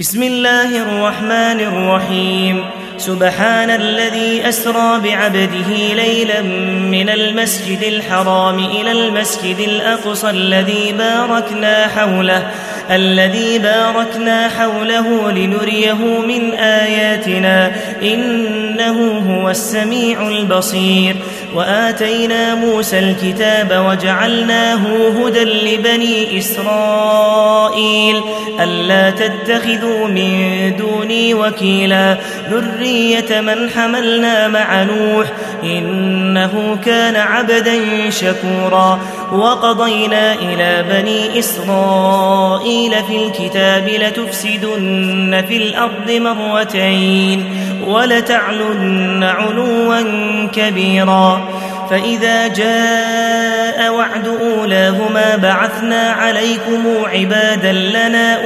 بسم الله الرحمن الرحيم. سبحان الذي أسرى بعبده ليلا من المسجد الحرام إلى المسجد الأقصى الذي باركنا حوله لنريه من آياتنا إنه هو السميع البصير. وآتينا موسى الكتاب وجعلناه هدى لبني إسرائيل ألا تتخذوا من دوني وكيلا ذرية من حملنا مع نوح إنه كان عبدا شكورا. وقضينا إلى بني إسرائيل في الكتاب لتفسدن في الأرض مرتين ولتعلن علوا كبيرا. فإذا جاء وعد أولاهما بعثنا عليكم عبادا لنا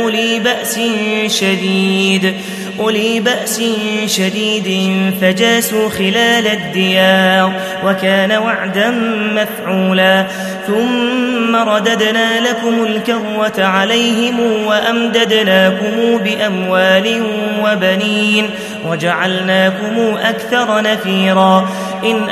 أولي بأس شديد فجاسوا خلال الديار وكان وعدا مفعولا. ثم رددنا لكم الكرة عليهم وأمددناكم بأموال وبنين وجعلناكم أكثر نفيرا. إن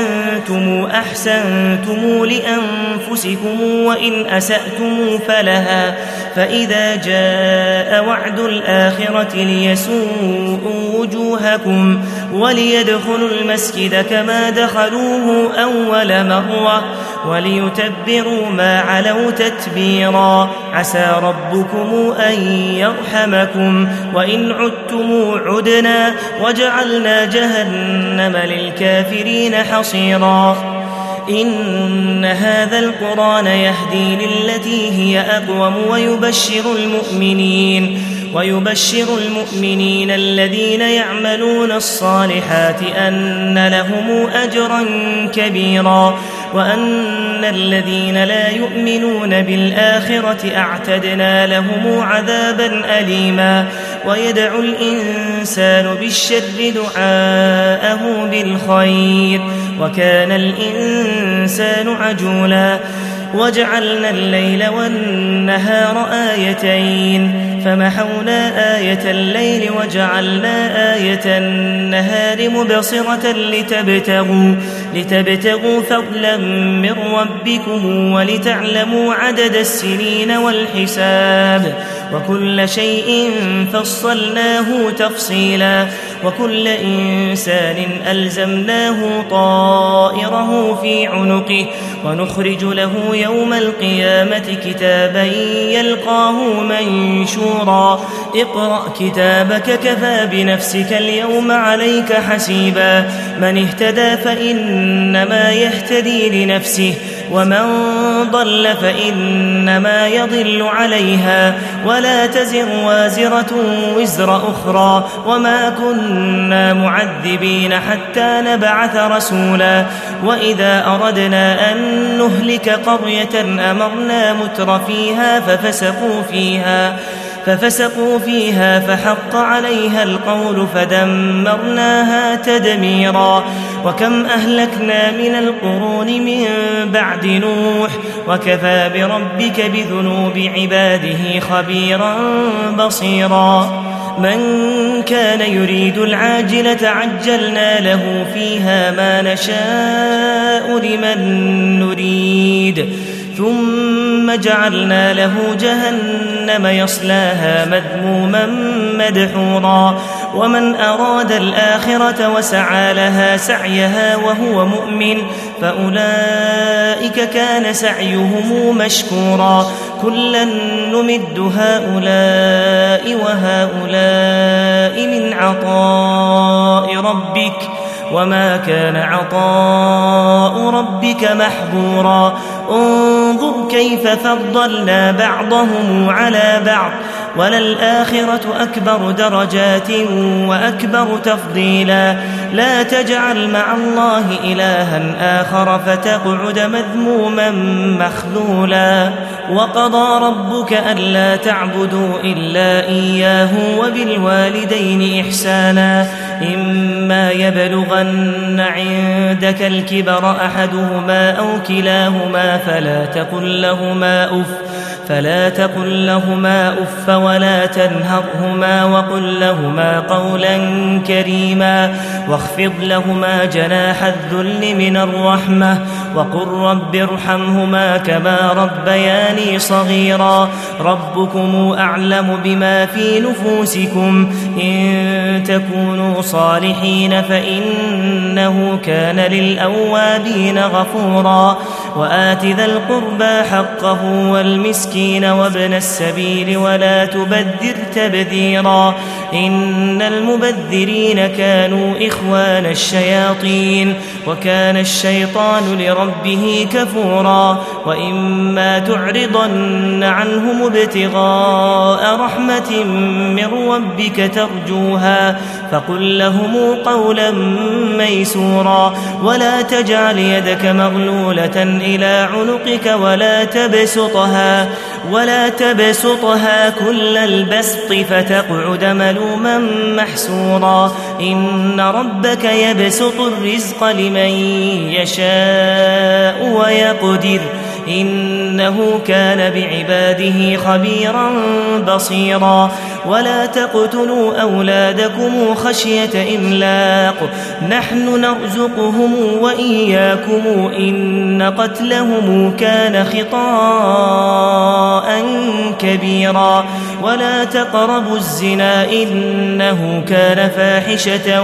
أحسنتم لأنفسكم وإن أسأتم فلها. فإذا جاء وعد الآخرة ليسوءوا وجوهكم وليدخلوا المسجد كما دخلوه أول مرة وليتبروا ما علوا تتبيرا. عسى ربكم أن يرحمكم وإن عدتم عدنا وجعلنا جهنم للكافرين حصيرا. إن هذا القرآن يهدي للتي هي أقوم ويبشر المؤمنين الذين يعملون الصالحات أن لهم أجرا كبيرا وأن الذين لا يؤمنون بالآخرة أعتدنا لهم عذابا أليما. ويدعو الإنسان بالشر دعاءه بالخير وكان الإنسان عجولا. وجعلنا الليل والنهار آيتين فمحونا آية الليل وجعلنا آية النهار مبصرة لتبتغوا فضلا من ربكم ولتعلموا عدد السنين والحساب وكل شيء فصلناه تفصيلا. وكل إنسان ألزمناه طائره في عنقه ونخرج له يوم القيامة كتابا يلقاه منشورا. اقرأ كتابك كفى بنفسك اليوم عليك حسيبا. من اهتدى فإنما يهتدي لنفسه ومن ضل فإنما يضل عليها ولا تزر وازرة وزر أخرى وما كنا معذبين حتى نبعث رسولا. وإذا أردنا أن نهلك قرية أمرنا متر فيها ففسقوا فيها فحق عليها القول فدمرناها تدميرا. وكم أهلكنا من القرون من بعد نوح وكفى بربك بذنوب عباده خبيرا بصيرا. من كان يريد العاجلة عجلنا له فيها ما نشاء لمن نريد ثم جعلنا له جهنم يصلاها مذموما مدحورا. ومن أراد الآخرة وسعى لها سعيها وهو مؤمن فأولئك كان سعيهم مشكورا. كلا نمد هؤلاء وهؤلاء من عطاء ربك وما كان عطاء ربك محظورا. انظر كيف فضلنا بعضهم على بعض وللآخرة أكبر درجات وأكبر تفضيلا. لا تجعل مع الله إلها آخر فتقعد مذموما مخذولا. وقضى ربك ألا تعبدوا إلا إياه وبالوالدين إحسانا. إما يبلغن عندك الكبر أحدهما أو كلاهما فلا فلا تقل لهما أف ولا تنهرهما وقل لهما قولا كريما واخفض لهما جناح الذل من الرحمة وقل رب ارحمهما كما ربياني صغيرا ربكم أعلم بما في نفوسكم إن تكونوا صالحين فإنه كان للأوابين غفورا وآت ذا القربى حقه والمسكين وابن السبيل ولا تبذر تبذيرا إن المبذرين كانوا إخوان الشياطين وكان الشيطان لربه كفورا وإما تعرضن عنهم ابتغاء رحمة من ربك ترجوها فقل لهم قولا ميسورا ولا تجعل يدك مغلولة إلى عنقك ولا تبسطها كل البسط فتقعد ملوما محسورا إن ربك يبسط الرزق لمن يشاء ويقدر إنه كان بعباده خبيرا بصيرا ولا تقتلوا أولادكم خشية إملاق نحن نرزقهم وإياكم إن قتلهم كان خطاء كبيرا ولا تقربوا الزنا إنه كان فاحشة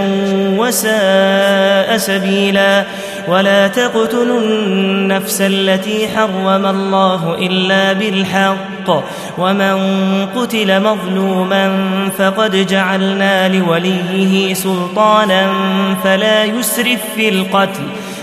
وساء سبيلا ولا تقتلوا النفس التي حرم الله إلا بالحق ومن قتل مظلوما فقد جعلنا لوليه سلطانا فلا يسرف في القتل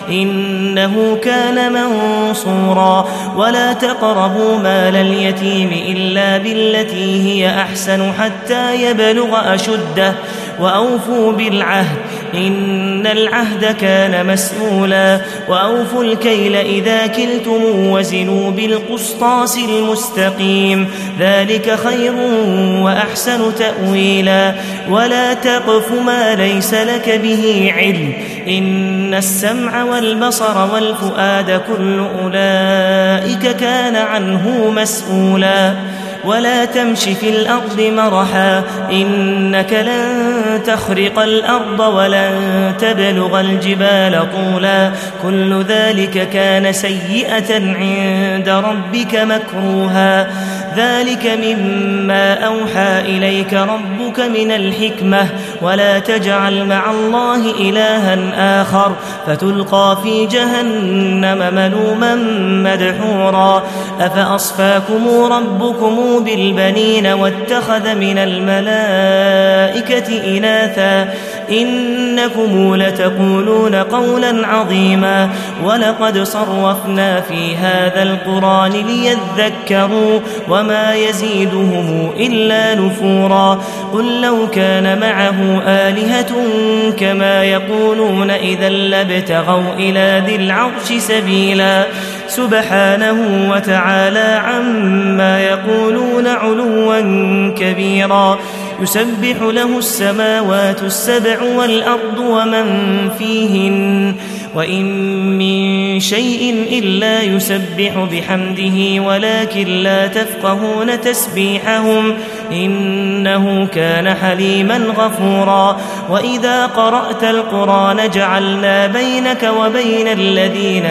إنه كان منصورا ولا تقربوا مال اليتيم إلا بالتي هي أحسن حتى يبلغ أشده وأوفوا بالعهد إن العهد كان مسؤولا وأوفوا الكيل إذا كلتم وزنوا بالقسطاس المستقيم ذلك خير وأحسن تأويلا ولا تقف ما ليس لك به علم إن السمع والبصر والفؤاد كل أولئك كان عنه مسؤولا ولا تمش في الأرض مرحا إنك لن تخرق الأرض ولن تبلغ الجبال طولا كل ذلك كان سيئة عند ربك مكروها ذلك مما أوحى إليك ربك من الحكمة ولا تجعل مع الله إلها آخر فتلقى في جهنم ملوما مدحورا أفأصفاكم ربكم بالبنين واتخذ من الملائكة إناثا إنكم لتقولون قولا عظيما ولقد صرفنا في هذا القرآن ليذكروا وما يزيدهم إلا نفورا قل لو كان معه آلهة كما يقولون إذا لابتغوا إلى ذي العرش سبيلا سبحانه وتعالى عما يقولون علوا كبيرا يسبح له السماوات السبع والأرض ومن فيهن وإن من شيء إلا يسبح بحمده ولكن لا تفقهون تسبيحهم إنه كان حليما غفورا وإذا قرأت القرآن جعلنا بينك وبين الذين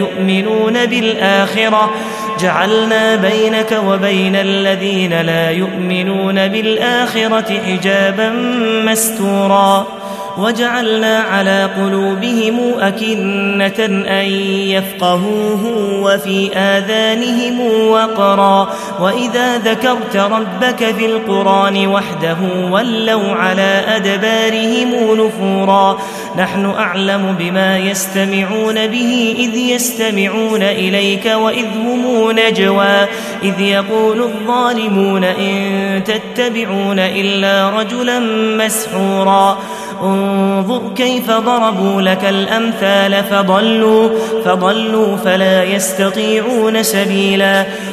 لا يؤمنون بالآخرة حجابا مستورا وجعلنا على قلوبهم أكنة أن يفقهوه وفي آذانهم وقرا وإذا ذكرت ربك في القرآن وحده ولوا على أدبارهم نفورا نحن أعلم بما يستمعون به إذ يستمعون إليك وإذ هم نجوى إذ يقول الظالمون إن تتبعون إلا رجلا مسحورا انظر كيف ضربوا لك الأمثال فضلوا فلا يستطيعون سبيلا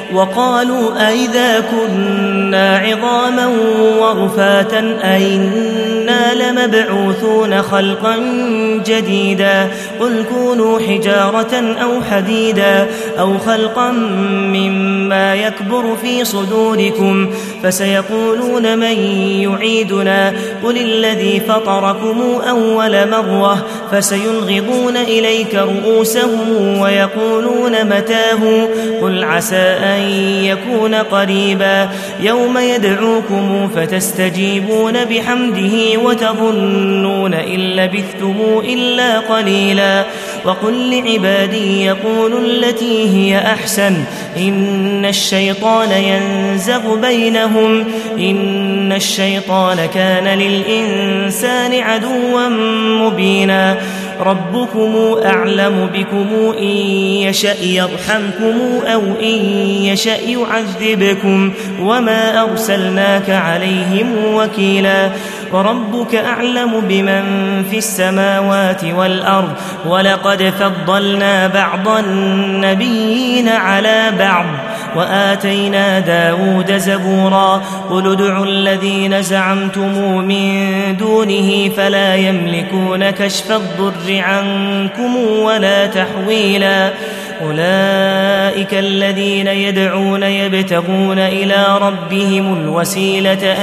وقالوا أئذا كنا عظاما ورفاتا أئنا لمبعوثون خلقا جديدا قل كونوا حجارة أو حديدا أو خلقا مما يكبر في صدوركم فسيقولون من يعيدنا قل الذي فطركم أول مرة فسينغضون إليك رؤوسهم ويقولون متاه قل عسى أن يكون قريبا يوم يدعوكم فتستجيبون بحمده وتظنون إن لبثتم إلا قليلا وقل لعبادي يقولوا التي هي أحسن إن الشيطان ينزغ بينهم إن الشيطان كان للإنسان عدوا مبينا ربكم أعلم بكم إن يشأ يرحمكم أو إن يشأ يعذبكم وما أرسلناك عليهم وكيلا وربك أعلم بمن في السماوات والأرض ولقد فضلنا بعض النبيين على بعض وآتينا داود زبورا قل ادعوا الذين زعمتم من دونه فلا يملكون كشف الضر عنكم ولا تحويلا أولئك الذين يدعون يبتغون إلى ربهم الوسيلة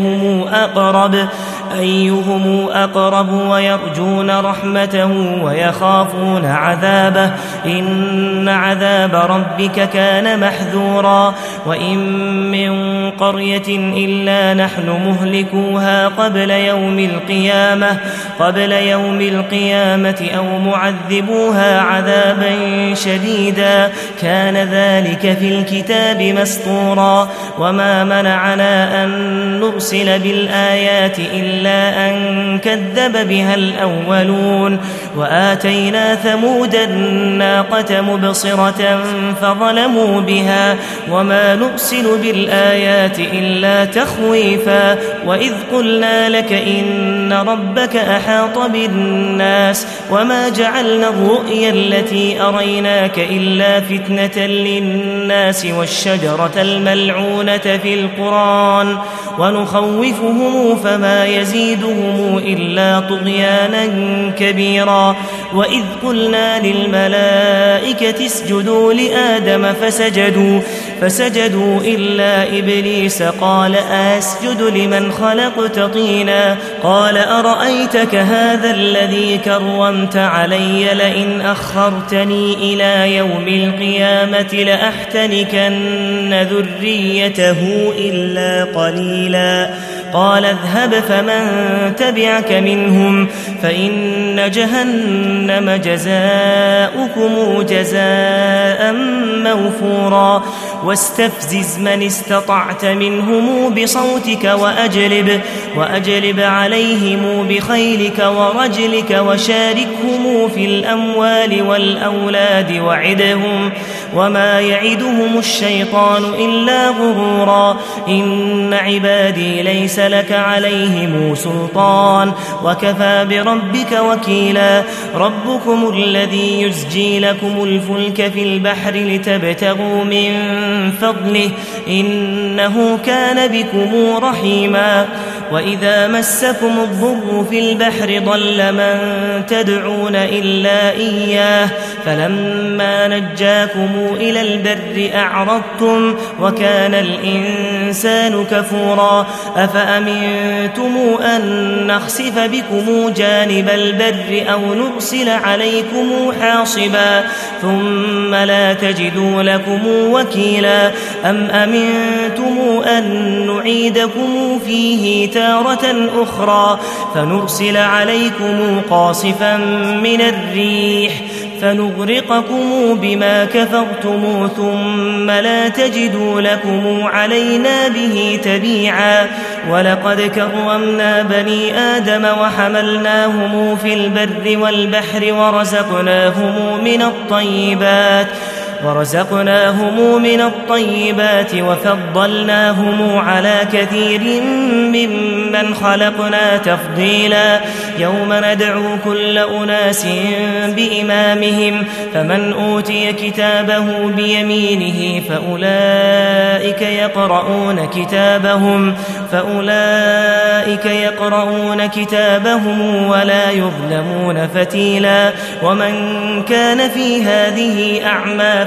أيهم أقرب ويرجون رحمته ويخافون عذابه إن عذاب ربك كان محذورا وإن من قرية إلا نحن مهلكوها قبل يوم القيامة أو معذبوها عذابا شديدا كان ذلك في الكتاب مسطورا وما منعنا أن نرسل بالآيات إلا أن كذب بها الأولون وآتينا ثمود الناقة مبصرة فظلموا بها وما نرسل بالآيات إلا تخويفا وإذ قلنا لك إن ربك أحاط بالناس وما جعلنا الرؤيا التي أريناك إلا فتنة للناس والشجرة الملعونة في القرآن ونخوفهم فما يزيدهم إلا طغيانا كبيرا وإذ قلنا للملائكة اسجدوا لآدم فسجدوا إلا إبليس قال أسجد لمن خلقت طينا قال أرأيتك هذا الذي كرمت علي لئن أخرتني إلى يوم القيامة لأحتنكن ذريته إلا قليلا قال اذهب فمن تبعك منهم فإن جهنم جزاؤكم جزاء موفورا واستفزز من استطعت منهم بصوتك وأجلب عليهم بخيلك ورجلك وشاركهم في الأموال والأولاد وعدهم وما يعدهم الشيطان إلا غرورا إن عبادي ليس لك عليهم سلطان وكفى بربك وكيلا ربكم الذي يزجي لكم الفلك في البحر لتبتغوا من فضله إنه كان بكم رحيما وإذا مسكم الضر في البحر ضل من تدعون إلا إياه فلما نجاكم إلى البر أعرضتم وكان الإنسان كفورا أفأمنتم أن نخسف بكم جانب البر أو نرسل عليكم حاصبا ثم لا تجدوا لكم وكيلا أم أمنتم أن نعيدكم فيه تارة أخرى فنرسل عليكم قاصفا من الريح فنغرقكم بما كفرتم ثم لا تجدوا لكم علينا به تبيعا ولقد كرمنا بني آدم وحملناهم في البر والبحر ورزقناهم من الطيبات وفضلناهم على كثير ممن خلقنا تفضيلا يوم ندعو كل أناس بإمامهم فمن أوتي كتابه بيمينه فأولئك يقرؤون كتابهم ولا يظلمون فتيلا ومن كان في هذه أعمى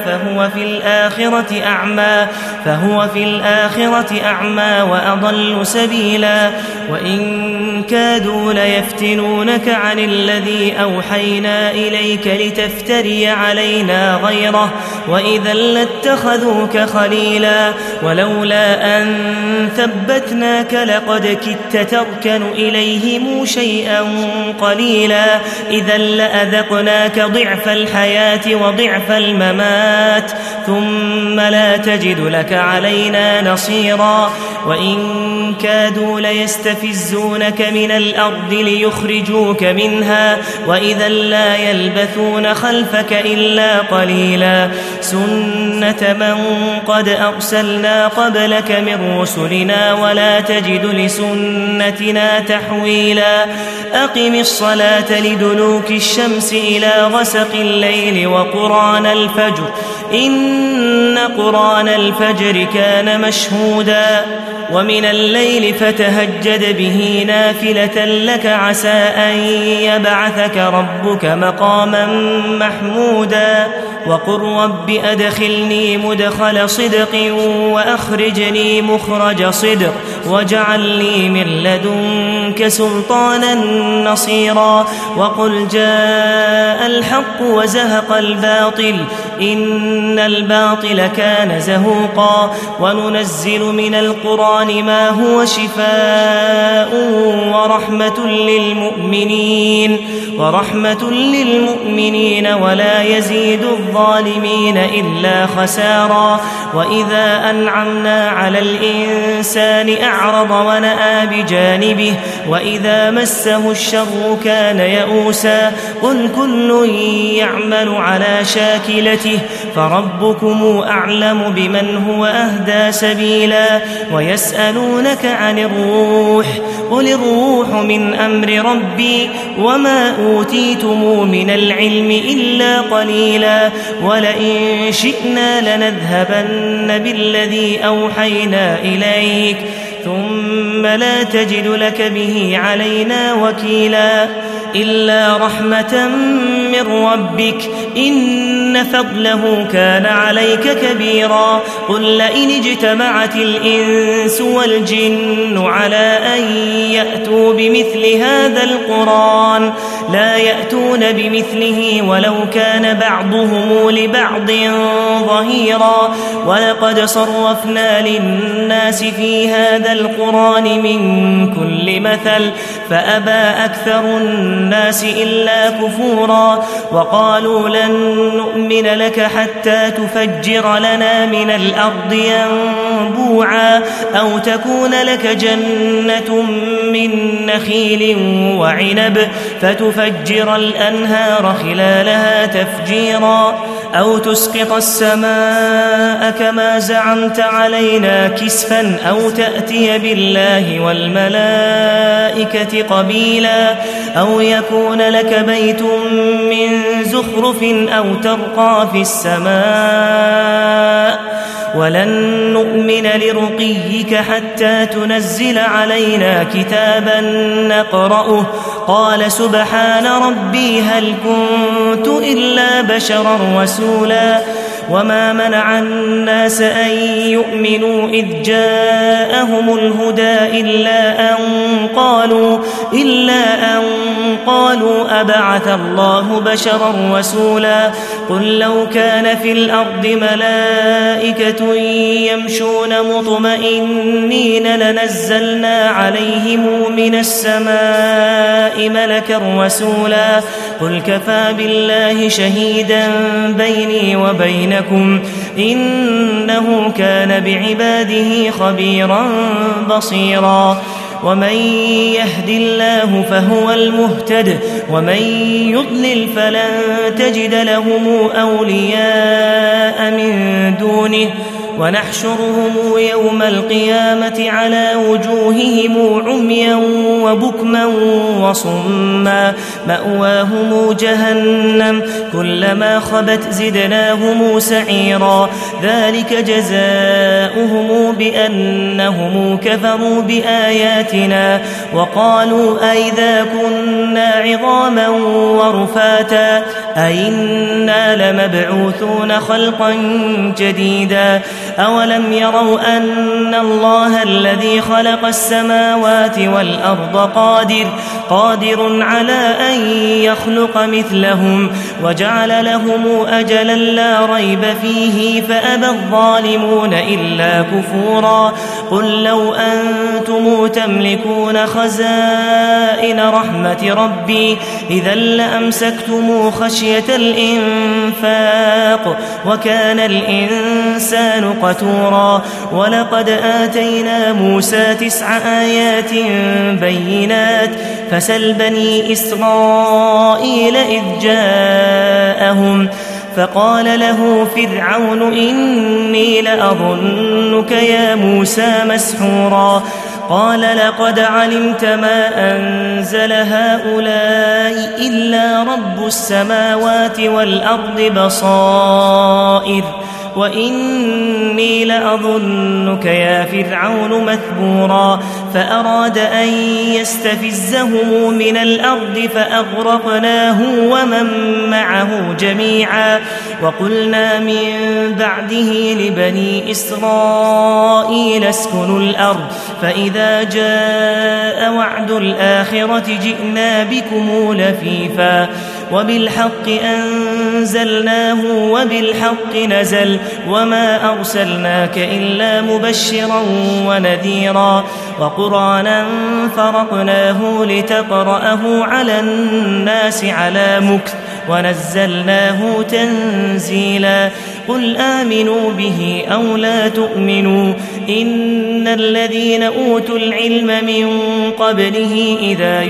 فهو في الآخرة أعمى وأضل سبيلا وإن كادوا ليفتنونك عن الذي أوحينا إليك لتفتري علينا غيره وإذا لاتخذوك خليلا ولولا أن ثبتناك لقد كدت تركن إليهم شيئا قليلا إذا لأذقناك ضعف الحياة وضعف الممات ثم لا تجد لك علينا نصيرا وإن كادوا ليستفزونك من الأرض ليخرجوك منها وإذا لا يلبثون خلفك إلا قليلا سنة من قد أرسلنا قبلك من رسلنا ولا تجد لسنتنا تحويلا أقم الصلاة لدلوك الشمس إلى غسق الليل وقرآن الفجر إن قرآن الفجر كان مشهودا ومن الليل فتهجد به نافلة لك عسى أن يبعثك ربك مقاما محمودا وقل رب أدخلني مدخل صدق وأخرجني مخرج صدق واجعل لي من لدنك سلطانا نصيرا وقل جاء الحق وزهق الباطل إن الباطل كان زهوقا وننزل من القرآن ما هو شفاء ورحمة للمؤمنين ولا يزيد الظالمين إلا خسارا وإذا أنعمنا على الإنسان أعرض ونأى بجانبه وإذا مسه الشر كان يئوسا قل كل يعمل على شاكلته فربكم أعلم بمن هو أهدى سبيلا ويسألونك عن الروح قل الروح من أمر ربي وما أوتيتم من العلم إلا قليلا ولئن شئنا لنذهبن بالذي أوحينا إليك ثم لا تجد لك به علينا وكيلا إلا رحمة من ربك إن فضله كان عليك كبيرا قل لئن اجتمعت الإنس والجن على أن يأتوا بمثل هذا القرآن لا يأتون بمثله ولو كان بعضهم لبعض ظهيرا ولقد صرفنا للناس في هذا القرآن من كل مثل فأبى أكثر الناس إلا كفورا وقالوا لن نؤمن لك حتى تفجر لنا من الأرض ينبوعا أو تكون لك جنة من نخيل وعنب فتفجر الأنهار خلالها تفجيرا أو تسقط السماء كما زعمت علينا كسفا أو تأتي بالله والملائكة قبيلا أو يكون لك بيت من زخرف أو ترقى في السماء ولن نؤمن لرقيك حتى تنزل علينا كتابا نقرأه قال سبحان ربي هل كنت إلا بشرا رسولا وما منع الناس أن يؤمنوا إذ جاءهم الهدى إلا أن قالوا أبعث الله بشرا رسولا قل لو كان في الأرض ملائكة يمشون مطمئنين لنزلنا عليهم من السماء ملكا رسولا قل كفى بالله شهيدا بيني وبينكم إنه كان بعباده خبيرا بصيرا ومن يهد الله فهو المهتد ومن يضلل فلن تجد لهم أولياء من دونه ونحشرهم يوم القيامة على وجوههم عميا وبكما وصما مأواهم جهنم كلما خبت زدناهم سعيرا ذلك جزاؤهم بأنهم كفروا بآياتنا وقالوا أئذا كنا عظاما ورفاتا أئنا لمبعوثون خلقا جديدا أولم يروا أن الله الذي خلق السماوات والأرض قادر على أن يخلق مثلهم وجعل لهم أجلا لا ريب فيه فأبى الظالمون إلا كفورا قل لو أنتم تملكون خزائن رحمة ربي إذا لأمسكتم خشية الإنفاق وكان الإنسان قتورا ولقد آتينا موسى 9 آيات بينات فسل بني إسرائيل إذ جاءهم فقال له فرعون إني لأظنك يا موسى مسحورا قال لقد علمت ما أنزل هؤلاء إلا رب السماوات والأرض بصائر وإني لأظنك يا فرعون مثبورا فأراد أن يستفزهم من الأرض فأغرقناه ومن معه جميعا وقلنا من بعده لبني إسرائيل اسكنوا الأرض فإذا جاء وعد الآخرة جئنا بكم لفيفا وبالحق أنزلناه وبالحق نزل وما أرسلناك إلا مبشرا ونذيرا وقرآنا فرقناه لتقرأه على الناس على مكث ونزلناه تنزيلا قل آمنوا به أو لا تؤمنوا إن الذين أوتوا العلم من قبله إذا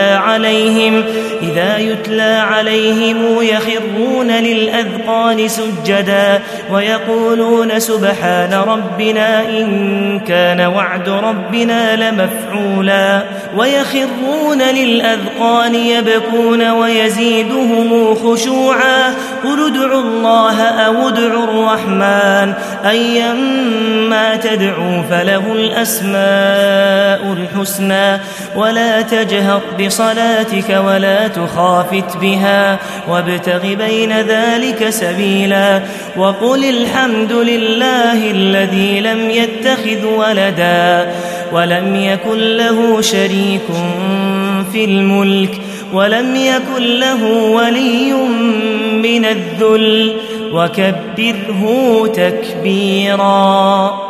يتلى عليهم يخرون للأذقان سجدا ويقولون سبحان ربنا إن كان وعد ربنا لمفعولا ويخرون للأذقان يبكون ويزيدهم خشوعا قل ادعوا الله أو ادعوا الرحمن أيما تدعوا فله الأسماء الحسنى ولا تجهر بصلاتك ولا تخافت بها وابتغ بين ذلك سبيلا وقل الحمد لله الذي لم يتخذ ولدا ولم يكن له شريك في الملك ولم يكن له ولي من الذل وكبره تكبيرا.